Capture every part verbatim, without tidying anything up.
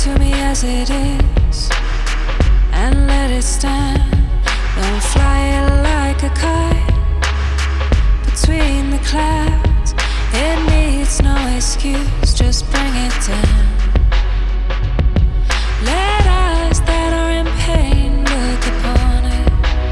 to me as it is and let it stand. Don't fly it like a kite between the clouds. It needs no excuse, just bring it down. Let eyes that are in pain look upon it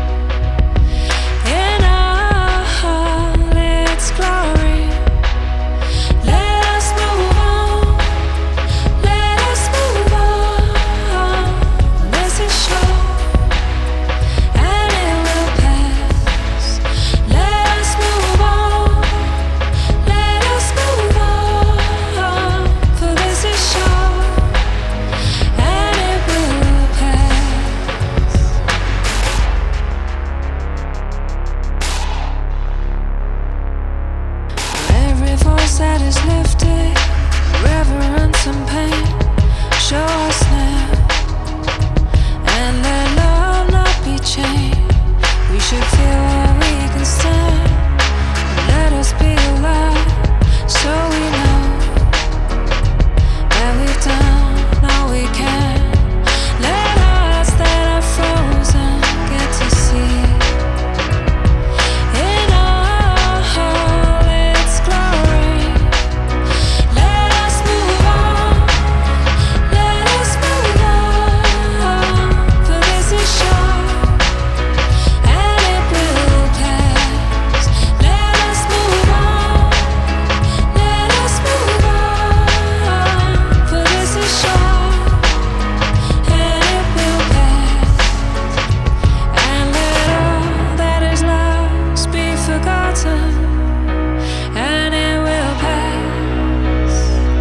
in all its glory. Let us move on, let us move on. This is short and it will pass. Let us move on, let us move on. For this is short and it will pass. Every voice that is lifted, reverence and pain, show us now, and let love not be chained. We should feel where we can stand. Let us be alive, so we know that we've done all we can. Let us that are frozen get to see in all its glory. Let us move on, let us move on. For this is short and it will pass. Let us move on, let us move on. For this is short and it will pass. And let all that is lost be forgotten, and it will pass.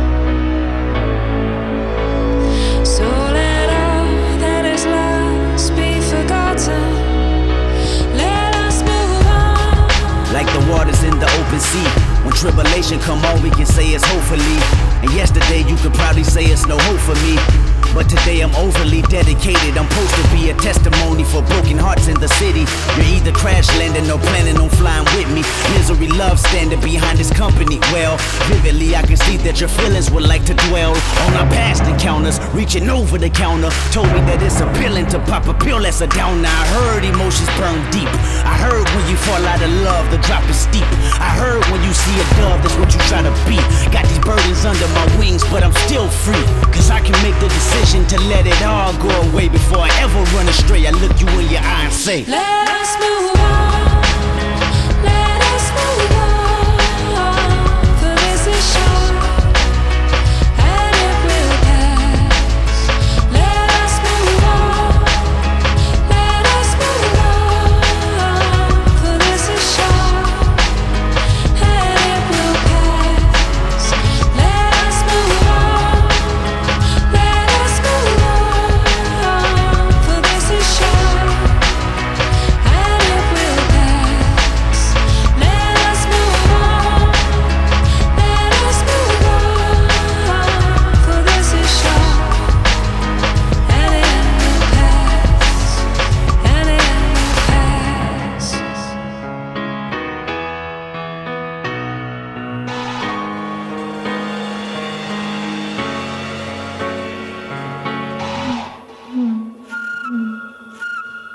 So let all that is lost be forgotten. Let us move on. Like the waters in the open sea. When tribulation come on, we can say it's hopefully. And yesterday you could probably say it's no hope for me. But today I'm overly dedicated. I'm supposed to be a testimony for broken hearts in the city. You're either crash landing or planning on flying with me. Misery loves standing behind this company. Well, vividly I can see that your feelings would like to dwell on our past encounters. Reaching over the counter told me that it's appealing to pop a pill that's a downer. I heard emotions burn deep. I heard when you fall out of love, the drop is steep. I heard when you see a dove, that's what you try to be. Got these burdens under my wings, but I'm still free. Cause I can make the decision to let it all go away. Before I ever run astray, I look you in your eye and say, Let us move on, let us move on. For this is short and it will pass. Let us move on, let us move on. For this is short and it will pass. Let us move on, let us move on. For this is short and it will pass. Let us move on, let us move on. For this is short and it will pass, and it will pass.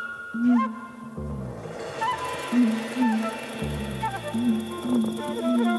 Mm-hmm.